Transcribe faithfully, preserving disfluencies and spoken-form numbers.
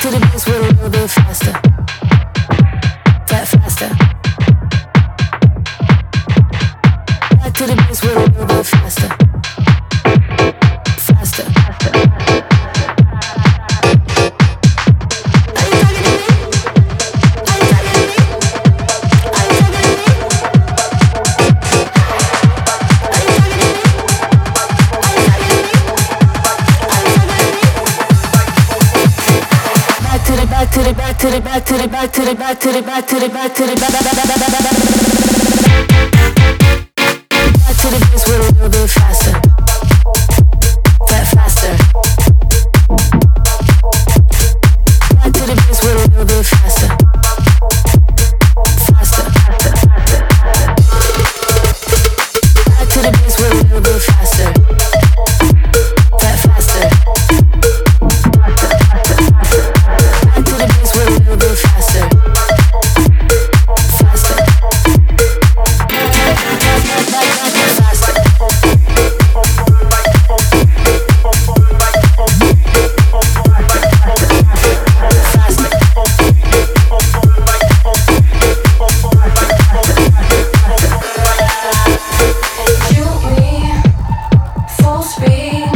to the bass with a little bit faster. That faster. Back to the bass with a little bit faster. Faster. Faster. Are you talking to me? Are you talking to me? Are you talking to me? Are you talking to me? Are you talking to me? Back to the back to the back to the back to the back to the back to the back to the back to the back back to the bass with a little bit faster. That faster. Back to the bass with a little bit faster. Faster. Back to the bass with a little bit faster. That faster. Back to the bass with a little bit faster. Faster. Shoot me full speed.